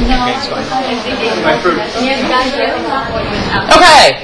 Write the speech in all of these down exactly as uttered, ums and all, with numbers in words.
Okay.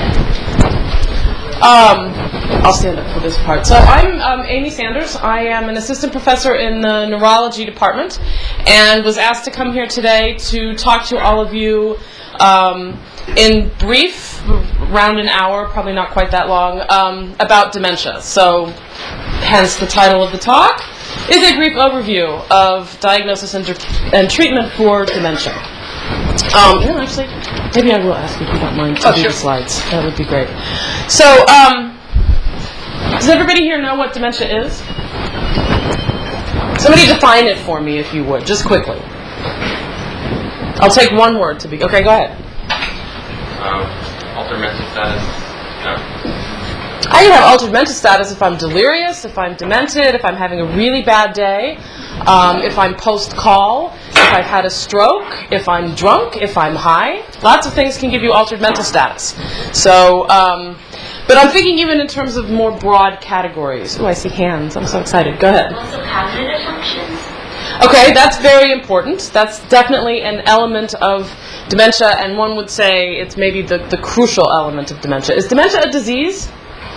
Um, I'll stand up for this part. So I'm um, Amy Sanders. I am an assistant professor in the neurology department and was asked to come here today to talk to all of you um, in brief, around an hour, probably not quite that long, um, about dementia. So hence the title of the talk is a brief overview of diagnosis and, and treatment for dementia. Um, no, actually, maybe I will ask if you don't mind to oh, do sure. the slides. That would be great. So, um, does everybody here know what dementia is? Somebody define it for me, if you would, just quickly. I'll take one word to be. Okay, go ahead. Um, altered mental status. No. I can have altered mental status if I'm delirious, if I'm demented, if I'm having a really bad day, um, if I'm post-call, if I've had a stroke, if I'm drunk, if I'm high. Lots of things can give you altered mental status. So, um, but I'm thinking even in terms of more broad categories. Oh, I see hands. I'm so excited. Go ahead. Also cognitive functions. Okay, that's very important. That's definitely an element of dementia, and one would say it's maybe the, the crucial element of dementia. Is dementia a disease?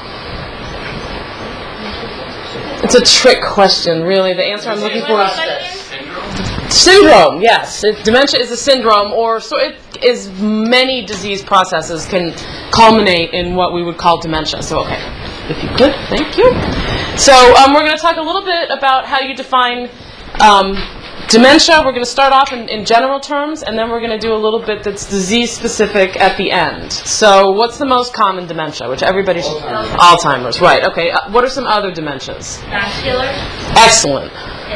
It's a trick question, really. The answer I'm looking for is syndrome. Yes, it, dementia is a syndrome, or so it is. Many disease processes can culminate in what we would call dementia. So, okay, if you could, thank you. So, um, we're going to talk a little bit about how you define um, dementia. We're going to start off in, in general terms, and then we're going to do a little bit that's disease-specific at the end. So what's the most common dementia, which everybody should... Alzheimer's, right. Okay. Uh, what are some other dementias? Vascular. Excellent.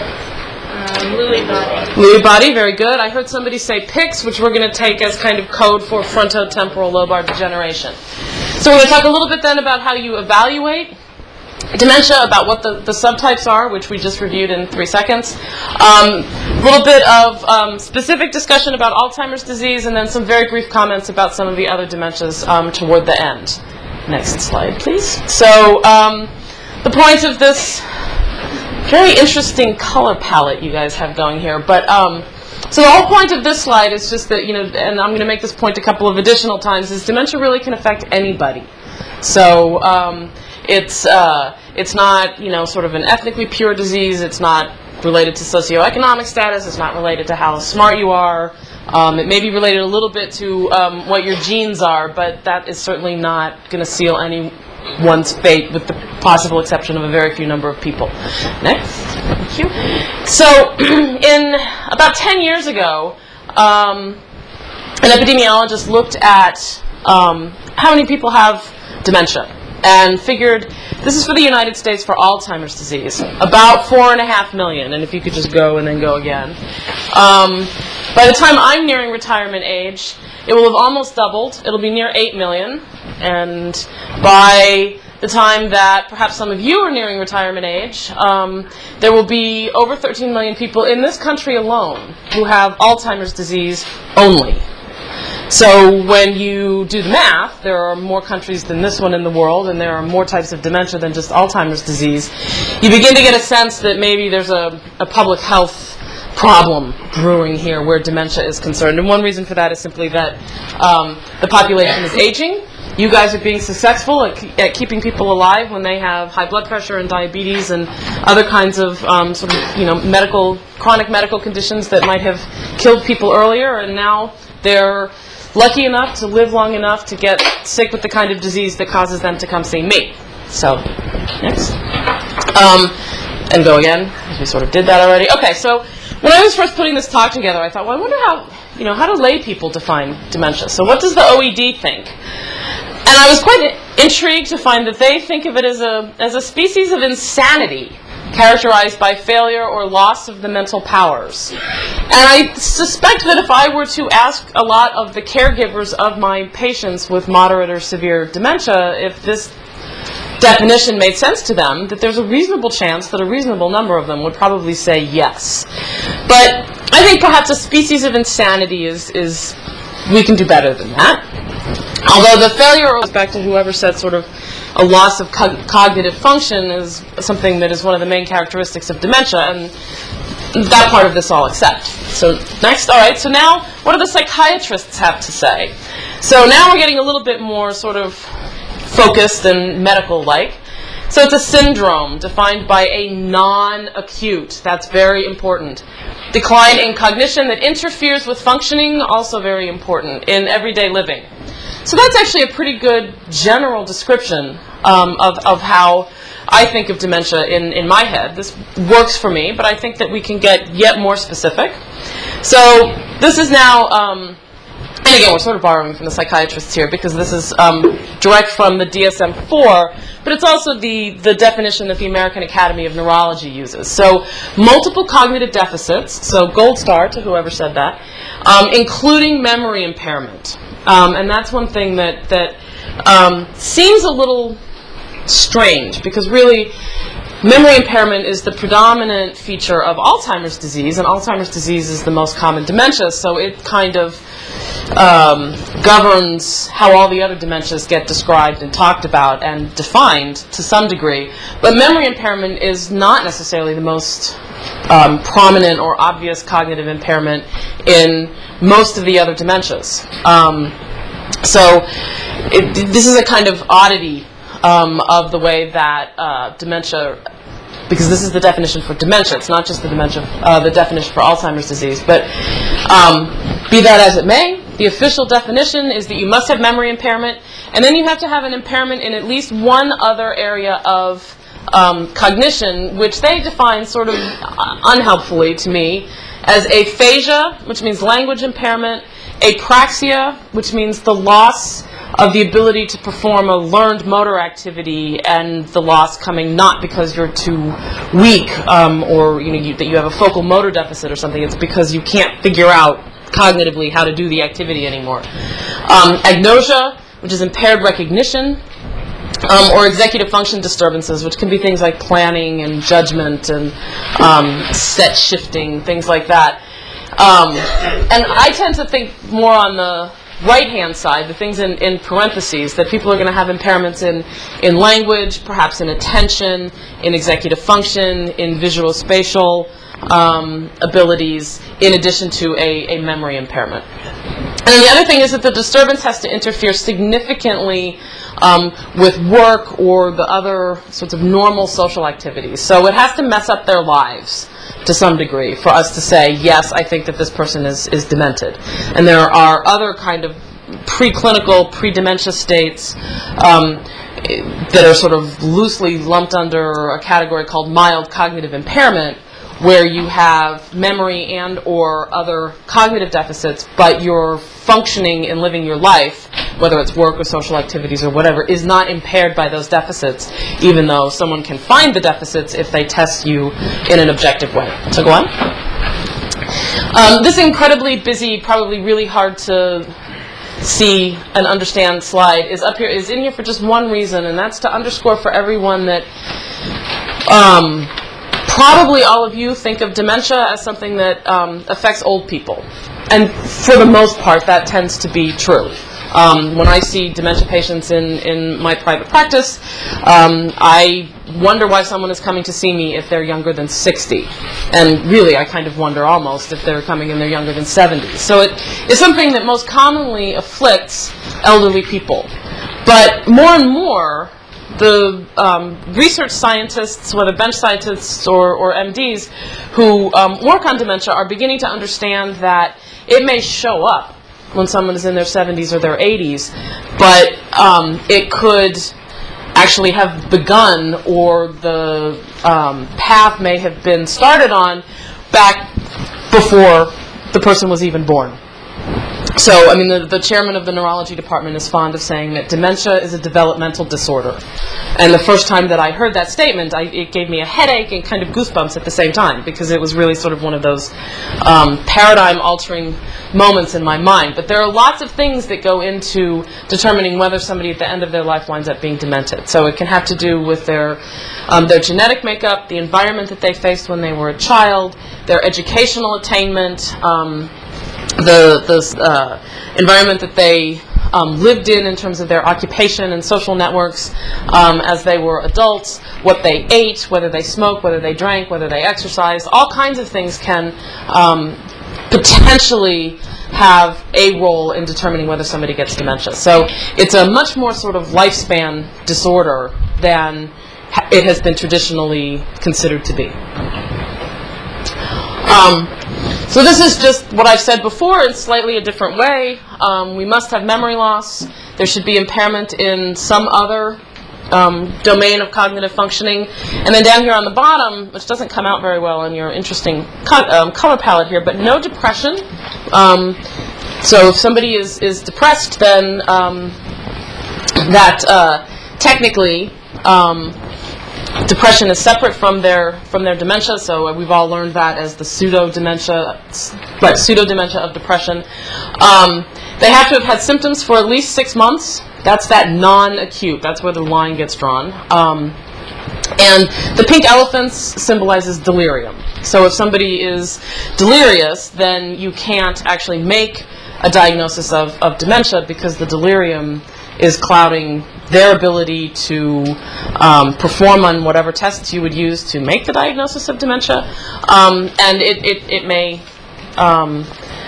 Um, Lewy body. Lewy body, very good. I heard somebody say P I C S, which we're going to take as kind of code for frontotemporal lobar degeneration. So we're going to talk a little bit then about how you evaluate dementia, about what the, the subtypes are, which we just reviewed in three seconds. Um, a little bit of um, specific discussion about Alzheimer's disease, and then some very brief comments about some of the other dementias um, toward the end. Next slide, please. So um, the point of this very interesting color palette you guys have going here, but um, so the whole point of this slide is just that, you know, and I'm going to make this point a couple of additional times, is dementia really can affect anybody. So um, It's uh, it's not, you know, sort of an ethnically pure disease. It's not related to socioeconomic status. It's not related to how smart you are. Um, it may be related a little bit to um, what your genes are, but that is certainly not going to seal anyone's fate, with the possible exception of a very few number of people. Next. Thank you. So, in about ten years ago, um, an epidemiologist looked at um, how many people have dementia, and figured, this is for the United States for Alzheimer's disease, about four and a half million. And if you could just go and then go again. Um, by the time I'm nearing retirement age, it will have almost doubled. It'll be near eight million. And by the time that perhaps some of you are nearing retirement age, um, there will be over thirteen million people in this country alone who have Alzheimer's disease only. So when you do the math, there are more countries than this one in the world, and there are more types of dementia than just Alzheimer's disease. You begin to get a sense that maybe there's a, a public health problem brewing here where dementia is concerned. And one reason for that is simply that um, the population is aging. You guys are being successful at, at keeping people alive when they have high blood pressure and diabetes and other kinds of um, sort of, you know, medical, chronic medical conditions that might have killed people earlier, and now they're lucky enough to live long enough to get sick with the kind of disease that causes them to come see me. So, next. Um, and go again, because we sort of did that already. Okay, so when I was first putting this talk together, I thought, well, I wonder how, you know, how do lay people define dementia? So what does the O E D think? And I was quite intrigued to find that they think of it as a as a species of insanity, characterized by failure or loss of the mental powers. And I suspect that if I were to ask a lot of the caregivers of my patients with moderate or severe dementia if this definition made sense to them, that there's a reasonable chance that a reasonable number of them would probably say yes. But I think perhaps a species of insanity is, is we can do better than that. Although the failure goes back to whoever said sort of a loss of co- cognitive function is something that is one of the main characteristics of dementia. And that part of this I'll accept. So next, all right, so now what do the psychiatrists have to say? So now we're getting a little bit more sort of focused and medical-like. So it's a syndrome defined by a non-acute, that's very important, decline in cognition that interferes with functioning, also very important, in everyday living. So that's actually a pretty good general description um, of, of how I think of dementia in, in my head. This works for me, but I think that we can get yet more specific. So this is now, um, and again, we're sort of borrowing from the psychiatrists here because this is um, direct from the D S M four, but it's also the, the definition that the American Academy of Neurology uses. So multiple cognitive deficits, so gold star to whoever said that, um, including memory impairment. Um, and that's one thing that, that um, seems a little strange, because really memory impairment is the predominant feature of Alzheimer's disease, and Alzheimer's disease is the most common dementia, so it kind of um, governs how all the other dementias get described and talked about and defined to some degree. But memory impairment is not necessarily the most um, prominent or obvious cognitive impairment in most of the other dementias. Um, so it, this is a kind of oddity Um, of the way that uh, dementia, because this is the definition for dementia, it's not just the dementia, uh, the definition for Alzheimer's disease, but um, be that as it may, the official definition is that you must have memory impairment, and then you have to have an impairment in at least one other area of um, cognition, which they define sort of unhelpfully to me as aphasia, which means language impairment, apraxia, which means the loss of the ability to perform a learned motor activity, and the loss coming not because you're too weak um, or you know you, that you have a focal motor deficit or something. It's because you can't figure out cognitively how to do the activity anymore. Um, agnosia, which is impaired recognition, um, or executive function disturbances, which can be things like planning and judgment and um, set shifting, things like that. Um, and I tend to think more on the right-hand side, the things in, in parentheses, that people are going to have impairments in, in language, perhaps in attention, in executive function, in visual spatial um, abilities, in addition to a, a memory impairment. And then the other thing is that the disturbance has to interfere significantly um, with work or the other sorts of normal social activities. So it has to mess up their lives to some degree for us to say, yes, I think that this person is, is demented. And there are other kind of preclinical, pre-dementia states um, that are sort of loosely lumped under a category called mild cognitive impairment, where you have memory and or other cognitive deficits, but your functioning in living your life, whether it's work or social activities or whatever, is not impaired by those deficits, even though someone can find the deficits if they test you in an objective way. So go on. Um, this incredibly busy, probably really hard to see and understand slide is up here, is in here for just one reason, and that's to underscore for everyone that um, probably all of you think of dementia as something that um, affects old people. And for the most part, that tends to be true. Um, when I see dementia patients in, in my private practice, um, I wonder why someone is coming to see me if they're younger than sixty. And really, I kind of wonder almost if they're coming and they're younger than seventy. So it is something that most commonly afflicts elderly people. But more and more, the um, research scientists, whether bench scientists or, or M Ds, who um, work on dementia are beginning to understand that it may show up when someone is in their seventies or their eighties, but um, it could actually have begun, or the um, path may have been started on back before the person was even born. So, I mean, the, the chairman of the neurology department is fond of saying that dementia is a developmental disorder. And the first time that I heard that statement, I, it gave me a headache and kind of goosebumps at the same time, because it was really sort of one of those um, paradigm-altering moments in my mind. But there are lots of things that go into determining whether somebody at the end of their life winds up being demented. So it can have to do with their, um, their genetic makeup, the environment that they faced when they were a child, their educational attainment, um, the the uh, environment that they um, lived in in terms of their occupation and social networks um, as they were adults, what they ate, whether they smoked, whether they drank, whether they exercised. All kinds of things can um, potentially have a role in determining whether somebody gets dementia. So it's a much more sort of lifespan disorder than ha- it has been traditionally considered to be. Um, so this is just what I've said before in slightly a different way. Um, we must have memory loss. There should be impairment in some other um, domain of cognitive functioning. And then down here on the bottom, which doesn't come out very well in your interesting co- um, color palette here, but no depression. Um, so if somebody is, is depressed, then um, that uh, technically um, depression is separate from their from their dementia. So we've all learned that as the pseudo dementia, right? Pseudo dementia of depression. Um, they have to have had symptoms for at least six months. That's that non-acute. That's where the line gets drawn. Um, and the pink elephants symbolizes delirium. So if somebody is delirious, then you can't actually make a diagnosis of, of dementia because the delirium is clouding their ability to um, perform on whatever tests you would use to make the diagnosis of dementia. Um, and it, it, it may... Um,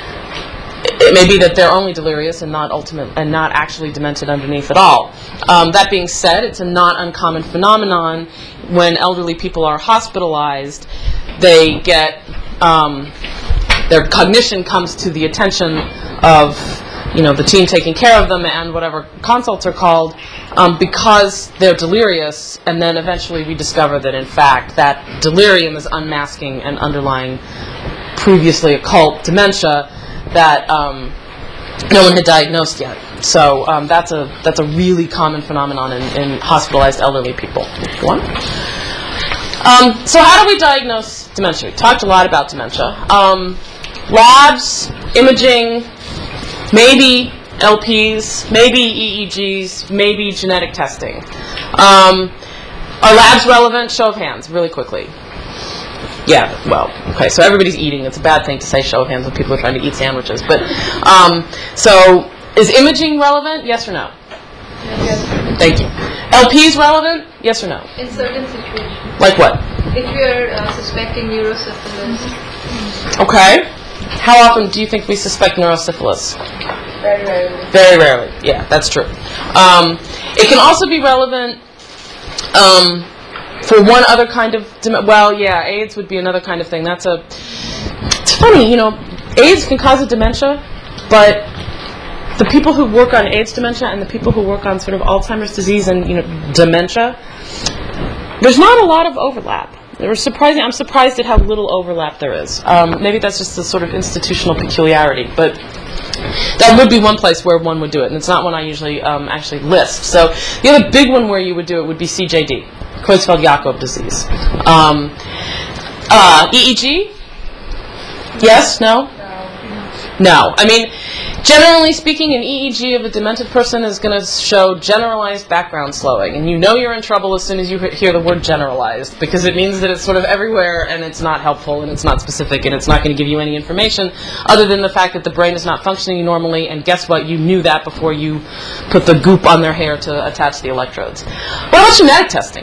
It may be that they're only delirious and not ultimate and not actually demented underneath at all. Um, that being said, it's a not uncommon phenomenon when elderly people are hospitalized. They get um, their cognition comes to the attention of you know the team taking care of them and whatever consults are called um, because they're delirious, and then eventually we discover that in fact that delirium is unmasking an underlying previously occult dementia that um, no one had diagnosed yet. So um, that's a that's a really common phenomenon in, in hospitalized elderly people. Go on. Um, so how do we diagnose dementia? We talked a lot about dementia. Um, labs, imaging, maybe L Ps, maybe E E Gs, maybe genetic testing. Um, are labs relevant? Show of hands, really quickly. Yeah, well, okay, so everybody's eating. It's a bad thing to say show of hands when people are trying to eat sandwiches. But, um, so, is imaging relevant? Yes or no? Yes. Thank you. L Ps relevant? Yes or no? In certain situations. Like what? If you are uh, suspecting neurosyphilis. Okay. How often do you think we suspect neurosyphilis? Very rarely. Very rarely. Yeah, that's true. Um, it can also be relevant um, for one other kind of, dem- well, yeah, AIDS would be another kind of thing. That's a, it's funny, you know, AIDS can cause a dementia, but the people who work on AIDS dementia and the people who work on sort of Alzheimer's disease and, you know, dementia, there's not a lot of overlap. They were surprising. I'm surprised at how little overlap there is. Um, maybe that's just a sort of institutional peculiarity, but that would be one place where one would do it, and it's not one I usually um, actually list. So the other big one where you would do it would be C J D, Creutzfeldt-Jakob disease. Um, uh, E E G? Yes? No? No. I mean, generally speaking, an E E G of a demented person is going to show generalized background slowing. And you know you're in trouble as soon as you hear the word generalized, because it means that it's sort of everywhere and it's not helpful and it's not specific and it's not going to give you any information other than the fact that the brain is not functioning normally. And guess what? You knew that before you put the goop on their hair to attach the electrodes. What about genetic testing?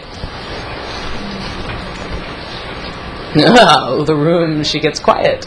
No, the room, she gets quiet.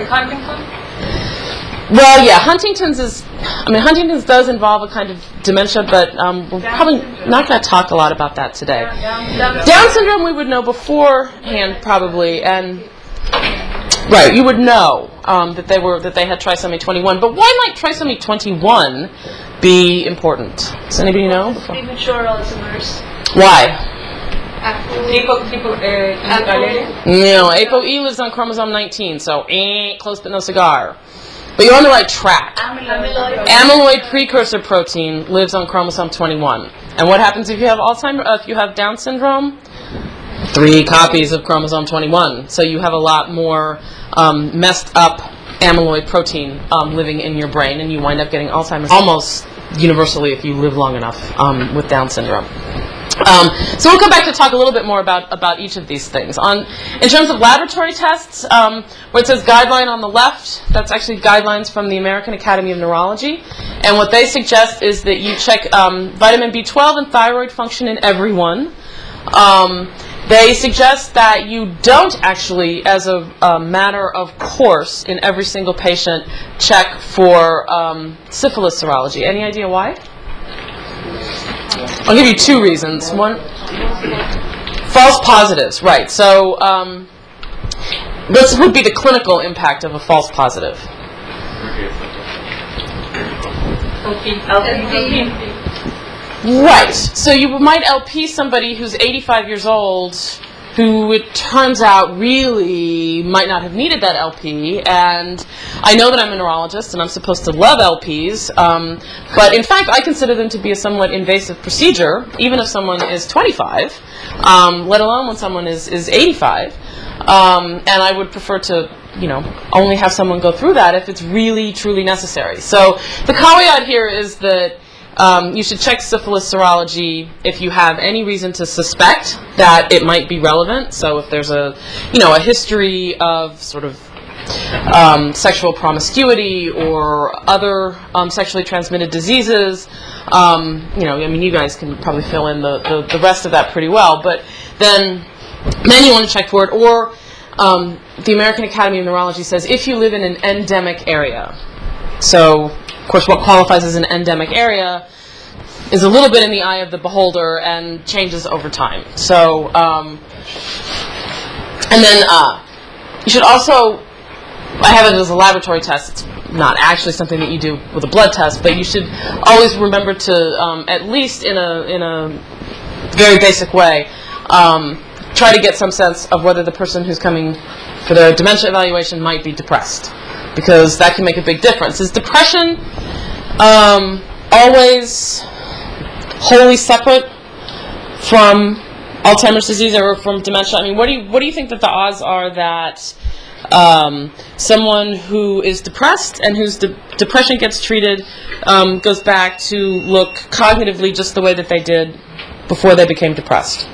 Well, yeah, Huntington's is, I mean, Huntington's does involve a kind of dementia, but um, we're probably not going to talk a lot about that today. Down syndrome we would know beforehand, probably, and, right, you would know um, that they were, that they had trisomy twenty-one, but why might trisomy twenty-one be important? Does anybody know? Premature Alzheimer's. Why? Apple. People, uh, Apple. No, ApoE lives on chromosome nineteen, so eh, close but no cigar. But you're on the right track. Amyloid. Amyloid precursor protein lives on chromosome twenty-one. And what happens if you have Alzheimer's? Uh, if you have Down syndrome? Three copies of chromosome twenty-one. So you have a lot more um, messed up amyloid protein um, living in your brain, and you wind up getting Alzheimer's almost universally if you live long enough um, with Down syndrome. Um, so we'll come back to talk a little bit more about, about each of these things. On, in terms of laboratory tests, um, where it says guideline on the left, that's actually guidelines from the American Academy of Neurology. and what they suggest is that you check um, vitamin B twelve and thyroid function in everyone. Um, they suggest that you don't actually, as a, a matter of course, in every single patient, check for um, syphilis serology. Any idea why? I'll give you two reasons. One, false positives, right. So um, this would be the clinical impact of a false positive. Right. So you might L P somebody who's eighty-five years old, who it turns out really might not have needed that L P. And I know that I'm a neurologist and I'm supposed to love L Ps, um, but in fact I consider them to be a somewhat invasive procedure, even if someone is twenty-five, um, let alone when someone is, is eighty-five. Um, and I would prefer to, you know, only have someone go through that if it's really, truly necessary. So the caveat here is that um, you should check syphilis serology if you have any reason to suspect that it might be relevant. So if there's a, you know, a history of sort of um, sexual promiscuity or other um, sexually transmitted diseases, um, you know, I mean, you guys can probably fill in the, the, the rest of that pretty well. But then, then you want to check for it. Or um, the American Academy of Neurology says if you live in an endemic area. So, of course, what qualifies as an endemic area is a little bit in the eye of the beholder and changes over time. So, um, and then uh, you should also, I have it as a laboratory test. It's not actually something that you do with a blood test, but you should always remember to, um, at least in a in a very basic way, um, try to get some sense of whether the person who's coming for their dementia evaluation might be depressed, because that can make a big difference. Is depression um, always wholly separate from Alzheimer's disease or from dementia? I mean, what do you what do you think that the odds are that um, someone who is depressed and whose de- depression gets treated um, goes back to look cognitively just the way that they did before they became depressed?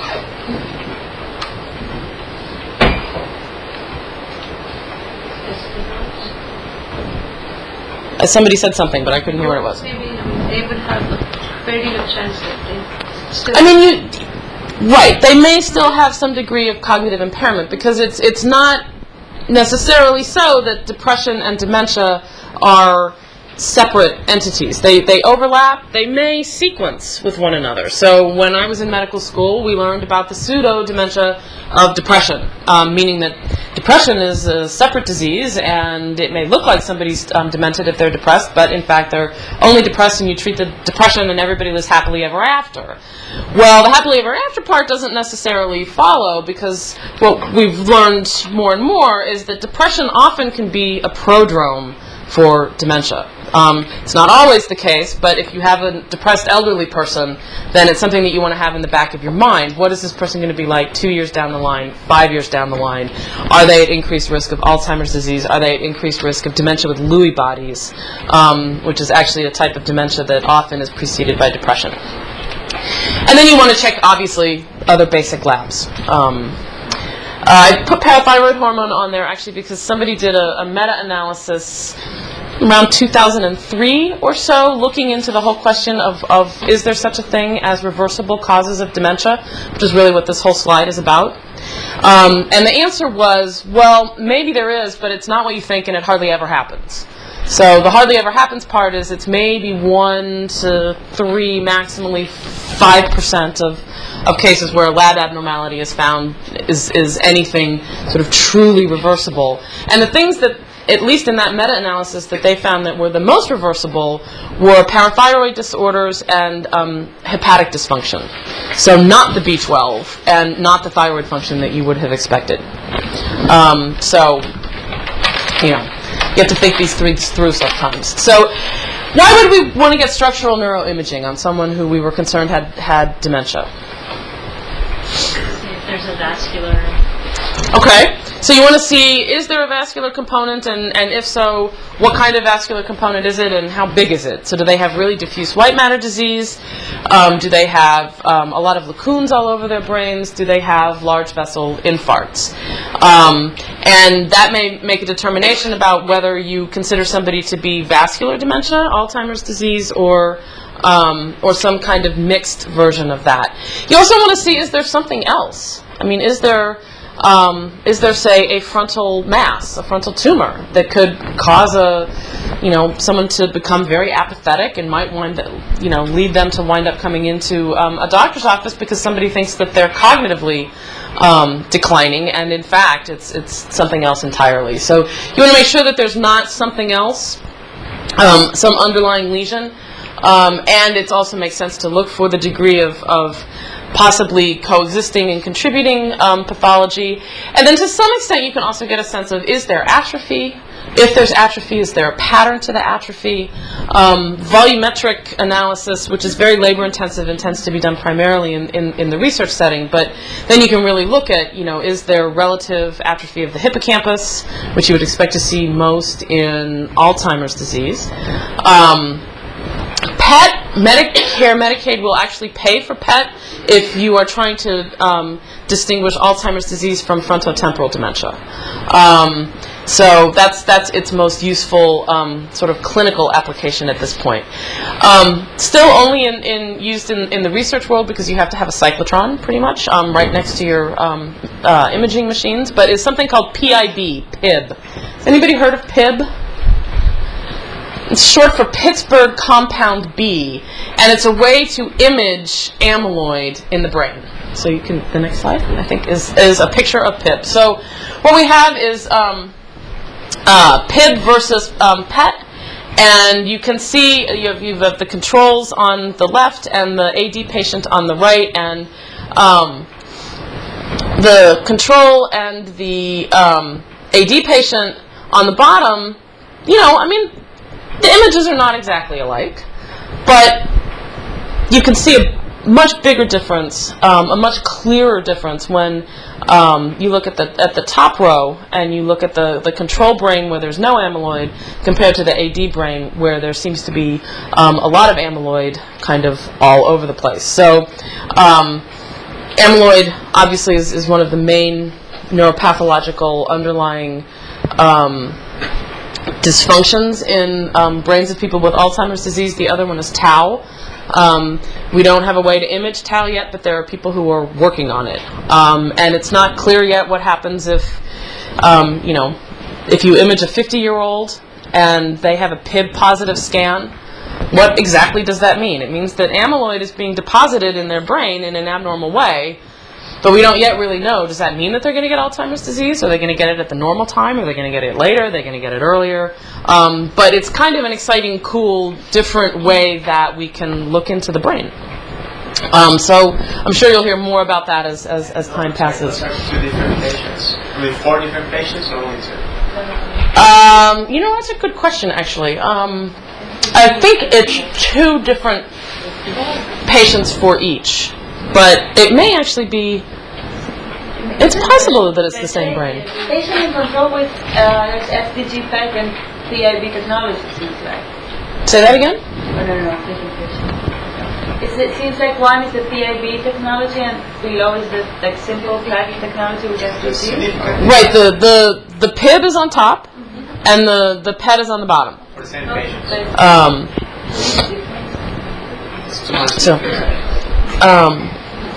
Uh, somebody said something, but I couldn't hear what it was. Maybe they would have a very good chance that they still... I mean, you, right, they may still have some degree of cognitive impairment, because it's it's not necessarily so that depression and dementia are separate entities. They they overlap, they may sequence with one another. So when I was in medical school, we learned about the pseudo-dementia of depression, um, meaning that depression is a separate disease, and it may look like somebody's um, demented if they're depressed, but in fact they're only depressed and you treat the depression and everybody lives happily ever after. Well, the happily ever after part doesn't necessarily follow, because what we've learned more and more is that depression often can be a prodrome for dementia. Um, it's not always the case, but if you have a depressed elderly person, then it's something that you want to have in the back of your mind. What is this person going to be like two years down the line, five years down the line? Are they at increased risk of Alzheimer's disease? Are they at increased risk of dementia with Lewy bodies, um, which is actually a type of dementia that often is preceded by depression? And then you want to check, obviously, other basic labs. Um, I put parathyroid hormone on there actually because somebody did a, a meta-analysis around two thousand three or so, looking into the whole question of, of is there such a thing as reversible causes of dementia, which is really what this whole slide is about. Um, and the answer was, well, maybe there is, but it's not what you think and it hardly ever happens. So the hardly ever happens part is it's maybe one to three, maximally five percent of, of cases where a lab abnormality is found is, is anything sort of truly reversible. And the things that, at least in that meta-analysis, that they found that were the most reversible were parathyroid disorders and um, hepatic dysfunction. So not the B twelve and not the thyroid function that you would have expected. Um, so, you know, you have to think these things through sometimes. So why would we want to get structural neuroimaging on someone who we were concerned had, had dementia? See if there's a vascular... Okay. So you want to see, is there a vascular component, and, and if so, what kind of vascular component is it, and how big is it? So do they have really diffuse white matter disease? Um, do they have um, a lot of lacunes all over their brains? Do they have large vessel infarcts? Um, and that may make a determination about whether you consider somebody to be vascular dementia, Alzheimer's disease, or um, or some kind of mixed version of that. You also want to see, is there something else? I mean, is there... Um, is there, say, a frontal mass, a frontal tumor that could cause a, you know, someone to become very apathetic and might wind, you know, lead them to wind up coming into um, a doctor's office because somebody thinks that they're cognitively um, declining, and in fact, it's it's something else entirely. So you want to make sure that there's not something else, um, some underlying lesion, um, and it also makes sense to look for the degree of of possibly coexisting and contributing um, pathology. And then to some extent you can also get a sense of, is there atrophy? If there's atrophy, is there a pattern to the atrophy? Um, volumetric analysis, which is very labor intensive and tends to be done primarily in, in, in the research setting, but then you can really look at, you know, is there relative atrophy of the hippocampus, which you would expect to see most in Alzheimer's disease. Um, P E T, Medicare, Medicaid will actually pay for P E T if you are trying to um, distinguish Alzheimer's disease from frontotemporal dementia. Um, so that's that's its most useful um, sort of clinical application at this point. Um, still only in, in used in, in the research world because you have to have a cyclotron pretty much um, right next to your um, uh, imaging machines, but it's something called P I B, P I B. Has anybody heard of P I B? It's short for Pittsburgh Compound B, and it's a way to image amyloid in the brain. So you can, the next slide, I think, is, is a picture of P I B. So what we have is um, uh, P I B versus um, P E T, and you can see you have, you have the controls on the left and the A D patient on the right, and um, the control and the um, A D patient on the bottom, you know, I mean, the images are not exactly alike, but you can see a much bigger difference, um, a much clearer difference when um, you look at the at the top row and you look at the, the control brain where there's no amyloid compared to the A D brain where there seems to be um, a lot of amyloid kind of all over the place. So um, amyloid obviously is, is one of the main neuropathological underlying um, dysfunctions in um, brains of people with Alzheimer's disease. The other one is tau. Um, we don't have a way to image tau yet, but there are people who are working on it. Um, and it's not clear yet what happens if, um, you know, if you image a fifty-year-old and they have a P I B positive scan. What exactly does that mean? It means that amyloid is being deposited in their brain in an abnormal way, but we don't yet really know. Does that mean that they're going to get Alzheimer's disease? Are they going to get it at the normal time? Are they going to get it later? Are they going to get it earlier? Um, but it's kind of an exciting, cool, different way that we can look into the brain. Um, so I'm sure you'll hear more about that as, as, as time passes. Two different patients. I mean, four different patients or only two? Um, you know, that's a good question, actually. Um, I think it's two different patients for each. But it may actually be, it's possible that it's the same brain. Patient in control with uh, F D G P E T and P I B technology, seems like. Say that again? Oh, no, no, different patient. It's, it seems like one is the P I B technology and below is the like simple plaque technology with F D G. Right, the, the, the P I B is on top, mm-hmm. and the, the P E T is on the bottom. For the same patients. Um, so, um,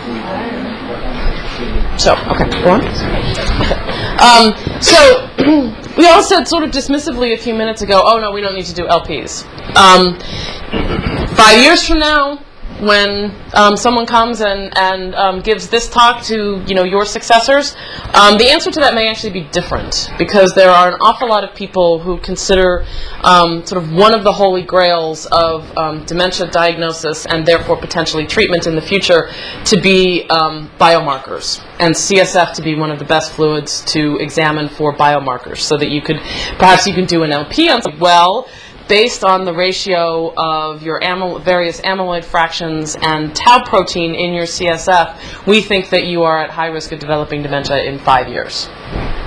So, okay, go on. Okay. Um, so, we all said sort of dismissively a few minutes ago, oh no, we don't need to do L Ps. Um, five years from now, when um, someone comes and, and um, gives this talk to, you know, your successors, um, the answer to that may actually be different, because there are an awful lot of people who consider um, sort of one of the holy grails of um, dementia diagnosis and therefore potentially treatment in the future to be um, biomarkers, and C S F to be one of the best fluids to examine for biomarkers, so that you could, perhaps you can do an L P on something. Well, based on the ratio of your amyl- various amyloid fractions and tau protein in your C S F, we think that you are at high risk of developing dementia in five years.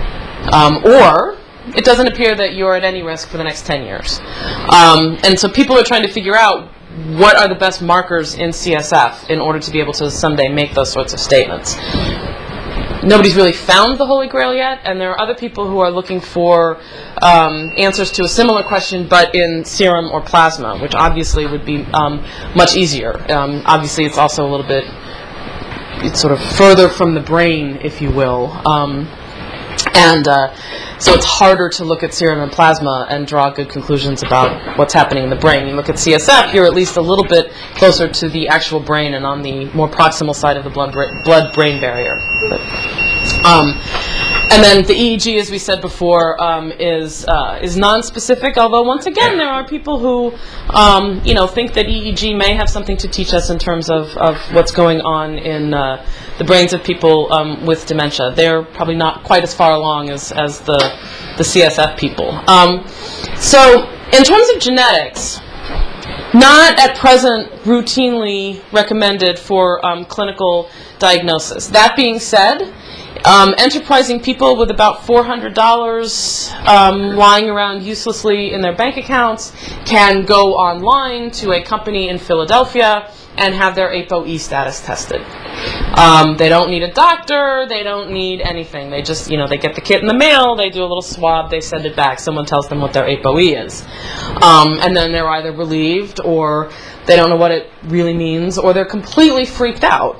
Um, or it doesn't appear that you're at any risk for the next ten years. Um, and so people are trying to figure out what are the best markers in C S F in order to be able to someday make those sorts of statements. Nobody's really found the Holy Grail yet, and there are other people who are looking for um, answers to a similar question, but in serum or plasma, which obviously would be um, much easier. Um, obviously, it's also a little bit, it's sort of further from the brain, if you will. Um, and uh, so it's harder to look at serum and plasma and draw good conclusions about what's happening in the brain. You look at C S F, you're at least a little bit closer to the actual brain and on the more proximal side of the blood bra- blood-brain barrier. But, um, and then the E E G, as we said before, um, is uh, is non-specific. Although once again, there are people who, um, you know, think that E E G may have something to teach us in terms of, of what's going on in uh, the brains of people um, with dementia. They're probably not quite as far along as as the the C S F people. Um, so in terms of genetics, not at present routinely recommended for um, clinical diagnosis. That being said, um, enterprising people with about four hundred dollars um, lying around uselessly in their bank accounts can go online to a company in Philadelphia and have their A P O E status tested. Um, they don't need a doctor, they don't need anything. They just, you know, they get the kit in the mail, they do a little swab, they send it back. Someone tells them what their A P O E is. Um, and then they're either relieved, or they don't know what it really means, or they're completely freaked out.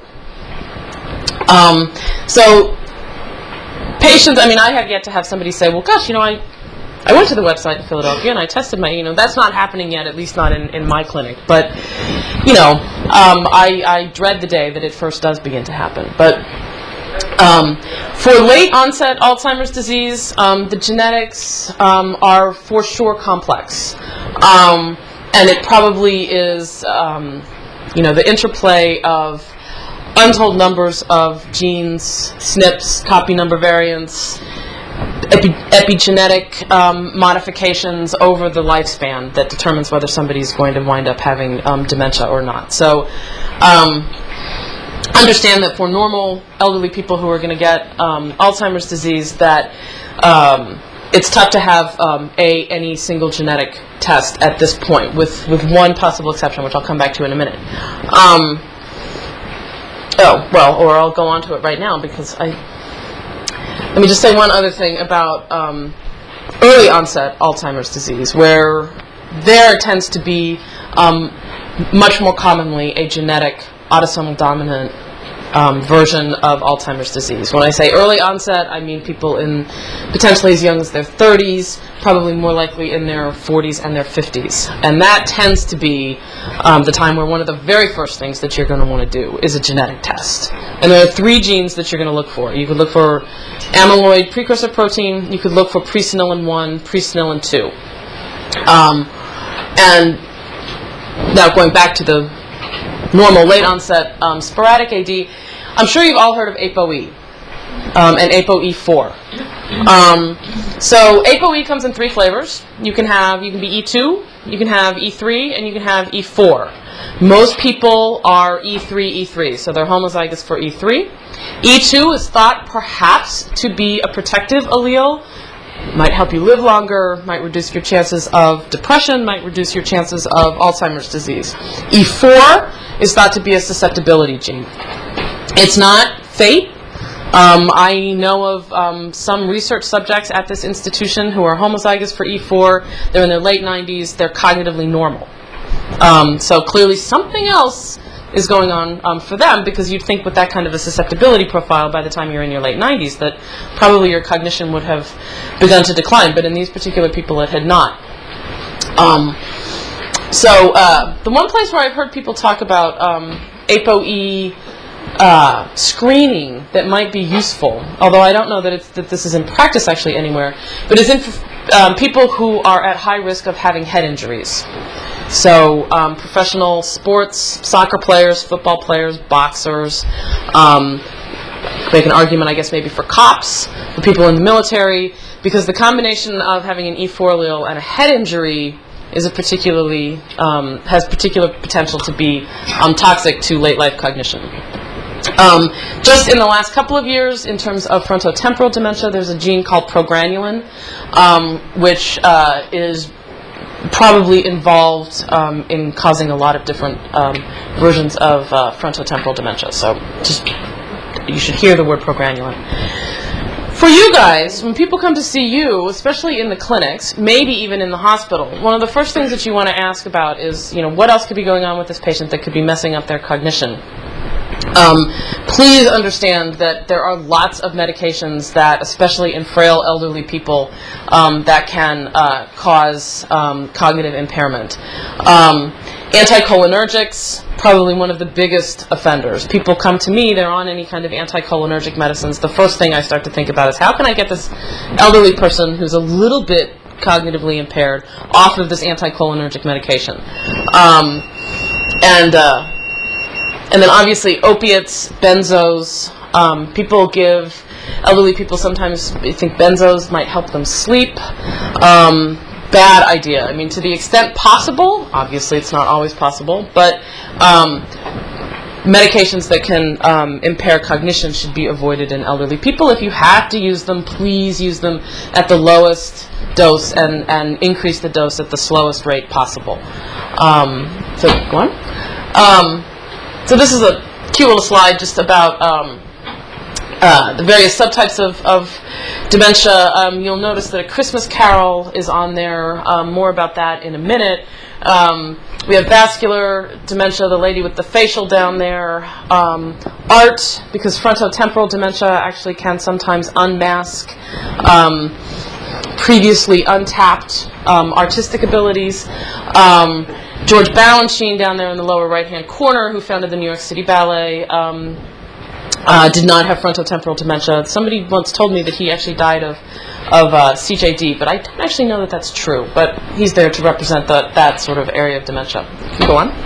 Um, so, patients, I mean, I have yet to have somebody say, well, gosh, you know, I, I went to the website in Philadelphia and I tested my, you know, that's not happening yet, at least not in, in my clinic. But, you know, um, I, I dread the day that it first does begin to happen. But um, for late onset Alzheimer's disease, um, the genetics um, are for sure complex. Um, and it probably is, um, you know, the interplay of untold numbers of genes, S N Ps, copy number variants, Epi- epigenetic um, modifications over the lifespan that determines whether somebody's going to wind up having um, dementia or not. So um, understand that for normal elderly people who are going to get um, Alzheimer's disease, that um, it's tough to have um, a any single genetic test at this point, with, with one possible exception, which I'll come back to in a minute. Um, oh, well, or I'll go on to it right now, because I... Let me just say one other thing about um, early onset Alzheimer's disease, where there tends to be um, much more commonly a genetic autosomal dominant um, version of Alzheimer's disease. When I say early onset, I mean people in potentially as young as their thirties, probably more likely in their forties and their fifties. And that tends to be um, the time where one of the very first things that you're going to want to do is a genetic test. And there are three genes that you're going to look for. You could look for amyloid precursor protein, you could look for presenilin one, presenilin two. Um, and now going back to the normal late onset um, sporadic A D, I'm sure you've all heard of A P O E um, and A P O E four. Um, so A P O E comes in three flavors. You can have, you can be E two, you can have E three, and you can have E four. Most people are E three, E three, so they're homozygous for E three. E two is thought perhaps to be a protective allele. Might help you live longer, might reduce your chances of depression, might reduce your chances of Alzheimer's disease. E four is thought to be a susceptibility gene. It's not fate. Um, I know of um, some research subjects at this institution who are homozygous for E four. They're in their late nineties. They're cognitively normal. Um, so clearly something else is going on um, for them, because you'd think with that kind of a susceptibility profile by the time you're in your late nineties that probably your cognition would have begun to decline, but in these particular people it had not. Um, so uh, the one place where I've heard people talk about um, A P O E uh, screening that might be useful, although I don't know that, it's, that this is in practice actually anywhere, but is in um, people who are at high risk of having head injuries. So um, professional sports, soccer players, football players, boxers, um, make an argument, I guess, maybe for cops, for people in the military, because the combination of having an E four allele and a head injury is a particularly, um, has particular potential to be um, toxic to late life cognition. Um, just in the last couple of years, in terms of frontotemporal dementia, there's a gene called progranulin, um, which uh, is probably involved um, in causing a lot of different um, versions of uh, frontotemporal dementia. So just, you should hear the word progranulin. For you guys, when people come to see you, especially in the clinics, maybe even in the hospital, one of the first things that you want to ask about is, you know, what else could be going on with this patient that could be messing up their cognition? Um, please understand that there are lots of medications that, especially in frail elderly people, um, that can uh, cause um, cognitive impairment. Um, anticholinergics, probably one of the biggest offenders. People come to me, they're on any kind of anticholinergic medicines. The first thing I start to think about is, how can I get this elderly person who's a little bit cognitively impaired off of this anticholinergic medication? Um, and... Uh, And then obviously opiates, benzos. Um, people give, elderly people sometimes think benzos might help them sleep. Um, bad idea. I mean, to the extent possible, obviously it's not always possible, but um, medications that can um, impair cognition should be avoided in elderly people. If you have to use them, please use them at the lowest dose and, and increase the dose at the slowest rate possible. Um, so, go on. Um, So this is a cute little slide just about um, uh, the various subtypes of, of dementia. Um, you'll notice that A Christmas Carol is on there. Um, more about that in a minute. Um, we have vascular dementia, the lady with the facial down there. Um, art, because frontotemporal dementia actually can sometimes unmask um, previously untapped um, artistic abilities. Um, George Balanchine down there in the lower right-hand corner, who founded the New York City Ballet, um, uh, did not have frontotemporal dementia. Somebody once told me that he actually died of of uh, C J D, but I don't actually know that that's true. But he's there to represent the, that sort of area of dementia. Go on.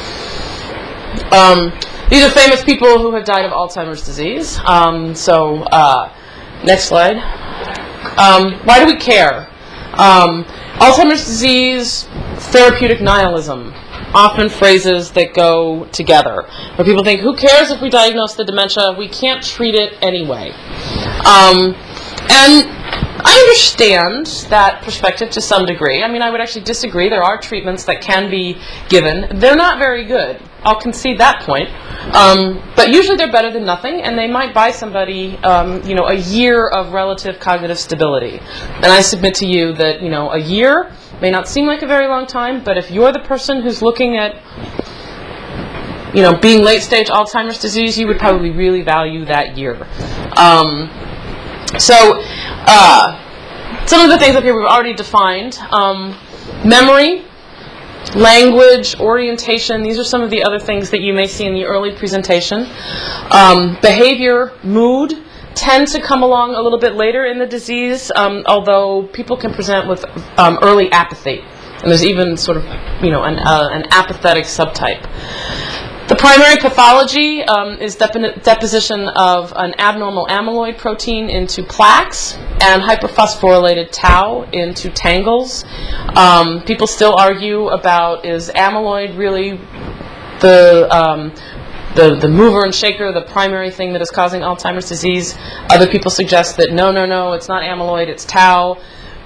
Um, these are famous people who have died of Alzheimer's disease. Um, so, uh, next slide. Um, why do we care? Um, Alzheimer's disease, therapeutic nihilism, often phrases that go together. Where people think, who cares if we diagnose the dementia? We can't treat it anyway. Um, and I understand that perspective to some degree. I mean, I would actually disagree. There are treatments that can be given. They're not very good. I'll concede that point. Um, but usually they're better than nothing, and they might buy somebody, um, you know, a year of relative cognitive stability. And I submit to you that, you know, a year may not seem like a very long time, but if you're the person who's looking at, you know, being late-stage Alzheimer's disease, you would probably really value that year. Um, so, uh, some of the things up here we've already defined. Um, memory, language, orientation, these are some of the other things that you may see in the early presentation. Um, behavior, mood, tend to come along a little bit later in the disease, um, although people can present with um, early apathy. And there's even sort of, you know, an, uh, an apathetic subtype. The primary pathology um, is depo- deposition of an abnormal amyloid protein into plaques and hyperphosphorylated tau into tangles. Um, people still argue about, is amyloid really the, um, the the mover and shaker, the primary thing that is causing Alzheimer's disease? Other people suggest that no, no, no, it's not amyloid, it's tau.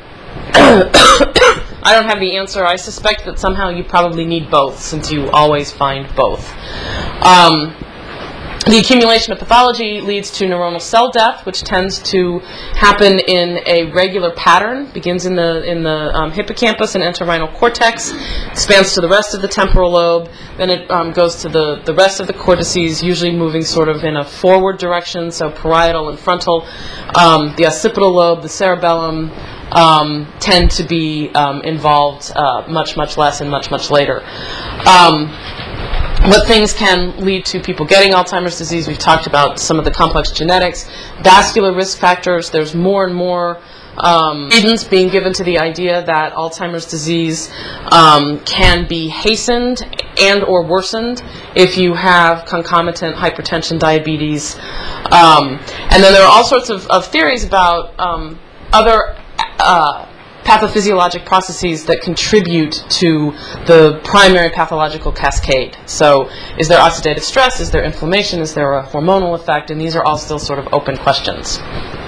I don't have the answer. I suspect that somehow you probably need both, since you always find both. Um, the accumulation of pathology leads to neuronal cell death, which tends to happen in a regular pattern. Begins in the in the um, hippocampus and entorhinal cortex, expands to the rest of the temporal lobe, then it um, goes to the, the rest of the cortices, usually moving sort of in a forward direction, so parietal and frontal. Um, the occipital lobe, the cerebellum, Um, tend to be um, involved uh, much, much less and much, much later. Um, what things can lead to people getting Alzheimer's disease? We've talked about some of the complex genetics. Vascular risk factors. There's more and more um, credence being given to the idea that Alzheimer's disease um, can be hastened and or worsened if you have concomitant hypertension, diabetes. Um, and then there are all sorts of, of theories about um, other Uh, pathophysiologic processes that contribute to the primary pathological cascade. So is there oxidative stress? Is there inflammation? Is there a hormonal effect? And these are all still sort of open questions.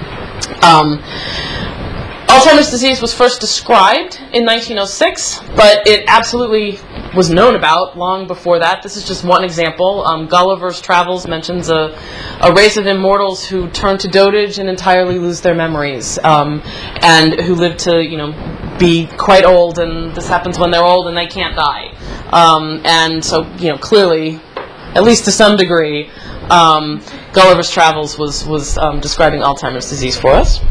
Um, Alzheimer's disease was first described in nineteen oh six, but it absolutely was known about long before that. This is just one example. Um, Gulliver's Travels mentions a, a race of immortals who turn to dotage and entirely lose their memories, um, and who live to, you know, be quite old, and this happens when they're old and they can't die. Um, and so, you know, clearly, at least to some degree, um, Gulliver's Travels was, was um, describing Alzheimer's disease for us.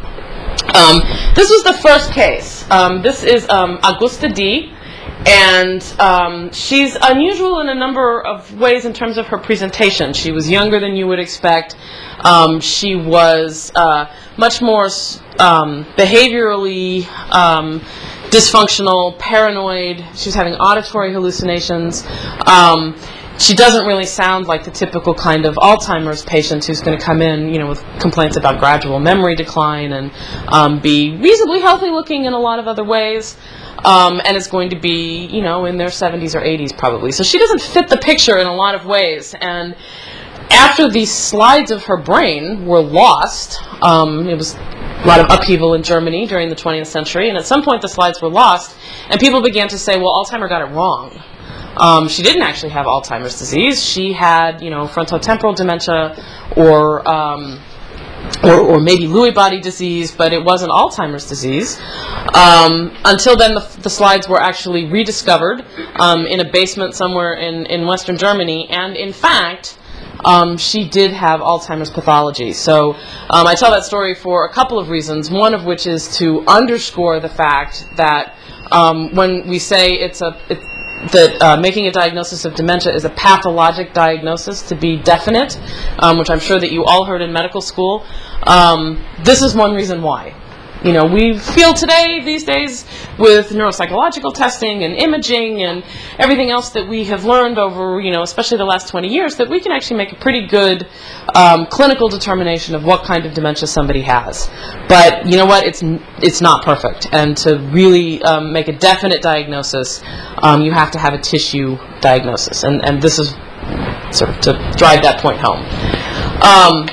Um, this was the first case. Um, this is um, Augusta D., and um, she's unusual in a number of ways in terms of her presentation. She was younger than you would expect. Um, she was uh, much more um, behaviorally um, dysfunctional, paranoid. She was having auditory hallucinations. Um, She doesn't really sound like the typical kind of Alzheimer's patient who's going to come in, you know, with complaints about gradual memory decline and um, be reasonably healthy looking in a lot of other ways, um, and is going to be, you know, in their seventies or eighties probably. So she doesn't fit the picture in a lot of ways. And after these slides of her brain were lost, um, it was a lot of upheaval in Germany during the twentieth century, and at some point the slides were lost, and people began to say, well, Alzheimer got it wrong. Um, she didn't actually have Alzheimer's disease. She had, you know, frontotemporal dementia or, um, or or maybe Lewy body disease, but it wasn't Alzheimer's disease. Um, until then, the, the slides were actually rediscovered um, in a basement somewhere in, in Western Germany, and in fact, um, she did have Alzheimer's pathology. So um, I tell that story for a couple of reasons, one of which is to underscore the fact that um, when we say it's a... It, that uh, making a diagnosis of dementia is a pathologic diagnosis to be definite, um, which I'm sure that you all heard in medical school. Um, this is one reason why. You know, we feel today, these days, with neuropsychological testing and imaging and everything else that we have learned over, you know, especially the last twenty years, that we can actually make a pretty good um, clinical determination of what kind of dementia somebody has. But you know what? It's it's not perfect. And to really um, make a definite diagnosis, um, you have to have a tissue diagnosis. And, and this is sort of to drive that point home. Um,